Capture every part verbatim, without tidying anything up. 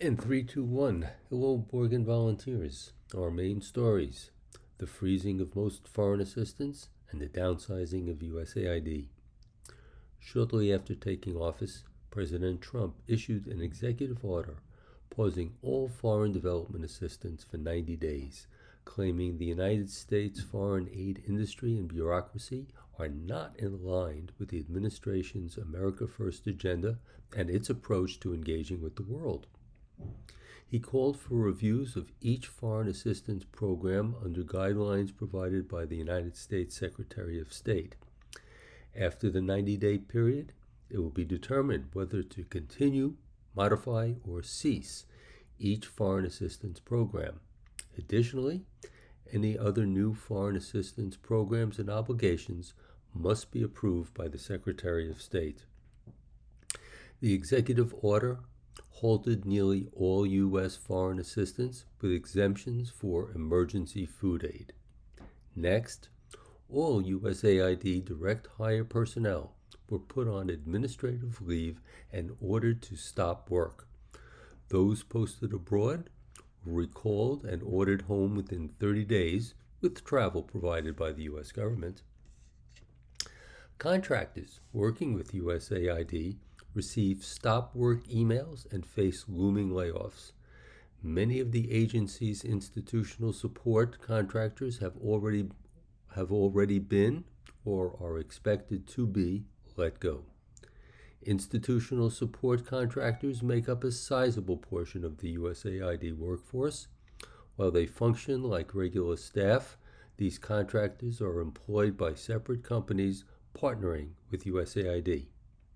And three, two, one. Hello, Borgen volunteers. Our main stories: the freezing of most foreign assistance and the downsizing of U S A I D. Shortly after taking office, President Trump issued an executive order pausing all foreign development assistance for ninety days, claiming the United States foreign aid industry and bureaucracy are not aligned with the administration's America First agenda and its approach to engaging with the world. He called for reviews of each foreign assistance program under guidelines provided by the United States Secretary of State. After the ninety-day period, it will be determined whether to continue, modify, or cease each foreign assistance program. Additionally, any other new foreign assistance programs and obligations must be approved by the Secretary of State. The executive order halted nearly all U S foreign assistance with exemptions for emergency food aid. Next, all U S A I D direct hire personnel were put on administrative leave and ordered to stop work. Those posted abroad were recalled and ordered home within thirty days, with travel provided by the U S government. Contractors working with U S A I D received stop work emails and face looming layoffs. Many of the agency's institutional support contractors have already have already been or are expected to be let go. Institutional support contractors make up a sizable portion of the U S A I D workforce. While they function like regular staff, these contractors are employed by separate companies partnering with U S A I D.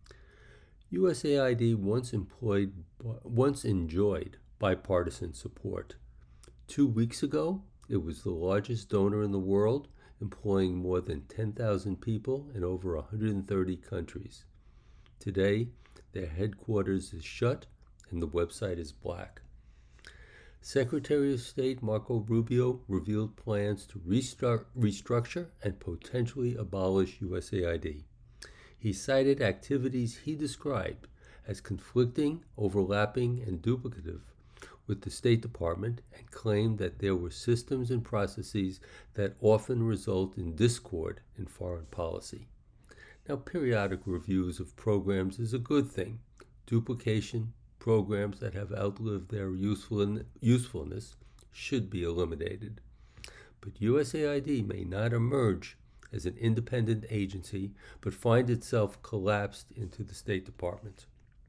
U S A I D once employed, once enjoyed bipartisan support. Two weeks ago, it was the largest donor in the world, employing more than ten thousand people in over one hundred thirty countries. Today, their headquarters is shut and the website is black. Secretary of State Marco Rubio revealed plans to restart, restructure and potentially abolish U S A I D. He cited activities he described as conflicting, overlapping, and duplicative with the State Department, and claimed that there were systems and processes that often result in discord in foreign policy. Now, periodic reviews of programs is a good thing. Duplication, programs that have outlived their useful, usefulness, should be eliminated. But U S A I D may not emerge as an independent agency, but find itself collapsed into the State Department.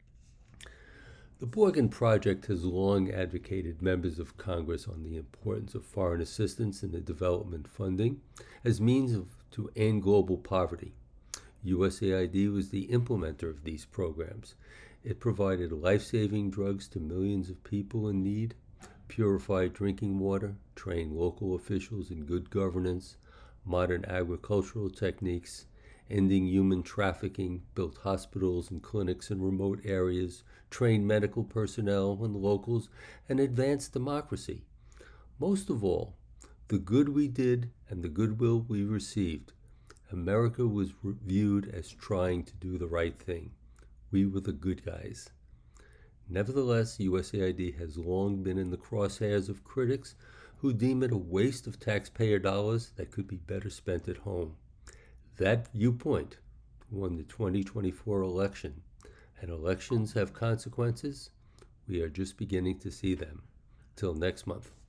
The Borgen Project has long advocated members of Congress on the importance of foreign assistance and the development funding as means of, to end global poverty. U S A I D was the implementer of these programs. It provided life-saving drugs to millions of people in need, purified drinking water, trained local officials in good governance, modern agricultural techniques, ending human trafficking, built hospitals and clinics in remote areas, trained medical personnel and locals, and advanced democracy. Most of all, the good we did and the goodwill we received. America was viewed as trying to do the right thing. We were the good guys. Nevertheless, U S A I D has long been in the crosshairs of critics who deem it a waste of taxpayer dollars that could be better spent at home. That viewpoint won the twenty twenty-four election, and elections have consequences. We are just beginning to see them. Till next month.